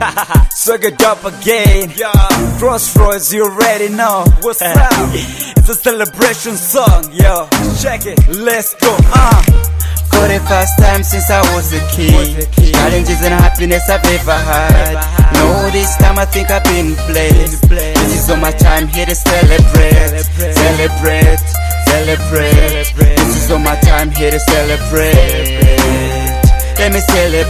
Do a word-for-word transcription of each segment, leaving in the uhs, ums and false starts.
Swag it up again. Yeah. Crossroads, you already know. What's up? It's a celebration song, yo. Check it. Let's go, uh. For the first time since I was a kid, challenges and happiness I've ever had. No, this time I think I've been blessed. This is all my time here to celebrate, celebrate, celebrate. This is all my time here to celebrate. Let me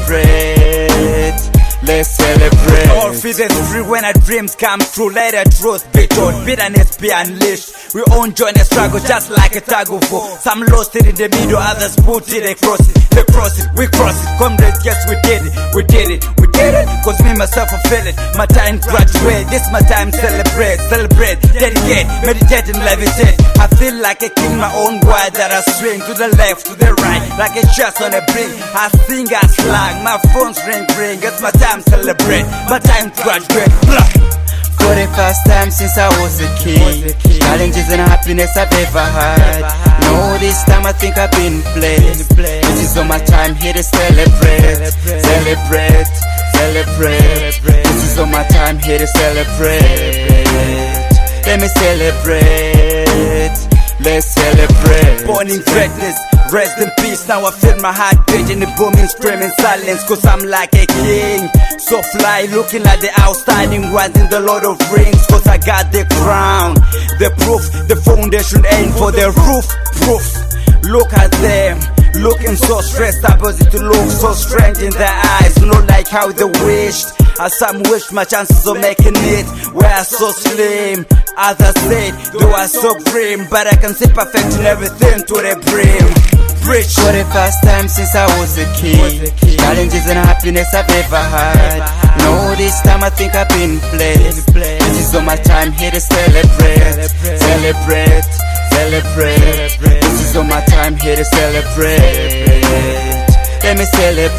celebrate. Let's celebrate. All feels free when our dreams come true. Let the truth be told, bitterness be unleashed. We all join the struggle just like a tug of war. Some lost it in the middle, others put it across it. They cross it, we cross it. Comrades, yes we did it, we did it, we did it. Cause me myself I feel it. My time graduate, this my time celebrate, celebrate, dedicate, meditate and levitate. I feel like a king, my own word that I swing to the left, to the right, like a chest on a brink. I sing, I slang, my phone's ring, ring. It's my time celebrate, my time graduate. Blah. For the first time since I was a kid, challenges and happiness I've ever had. No, this time I think I've been blessed. This is all my time here to celebrate, celebrate, celebrate. This is all my time here to celebrate. Let me celebrate, let's celebrate. Born in greatness, rest in peace. Now I feel my heart beating, the booming, screaming silence. Cause I'm like a king, so fly, looking like the outstanding ones in the Lord of Rings. Cause I got the crown, the proof, the foundation ain't for the roof, proof. Look at them, looking so stressed, opposite to look so strange in their eyes. Not like how they wished, as some wish my chances of making it were so slim. Others said they were so grim, but I can see perfecting everything to the brim. Preach. For the first time since I was a kid, challenges and happiness I've ever had. No, this time I think I've been blessed. This is all my time here to celebrate, celebrate, celebrate. This is all my time here to celebrate. Let me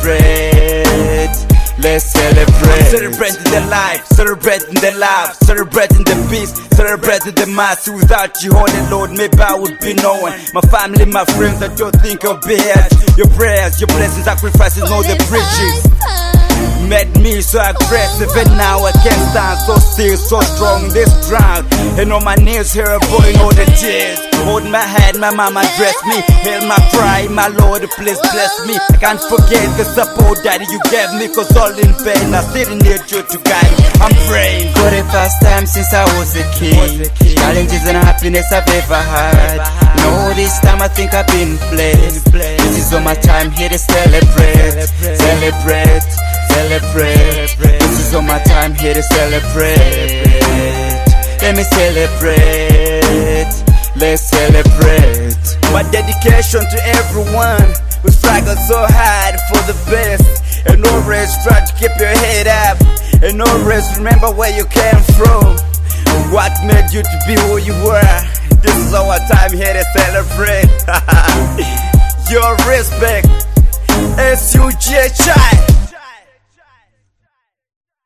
celebrate. Let's celebrate. Celebrating the life, celebrating the love, celebrating the peace, celebrating the mass. Without you, Holy Lord, maybe I would be no one. My family, my friends that you think of be here. Your prayers, your blessings, sacrifices, know the preachings made me so aggressive, and now I can't stand. So still, so strong, this ground, and on my knees here avoiding all the tears. Hold my head, my mama dress me, heal my cry, my Lord, please bless me. I can't forget the support that you gave me, cause all in vain I still need you to guide me. I'm praying. For the first time since I was a kid, challenges and happiness I've ever had. No, this time I think I've been blessed. This is all my time here to celebrate, celebrate, celebrate. This is all my time here to celebrate. Let me celebrate, let's celebrate. My dedication to everyone who struggled so hard for the best, and always try to keep your head up, and always remember where you came from, what made you to be who you were. This is our time here to celebrate. Your respect, S U G H I.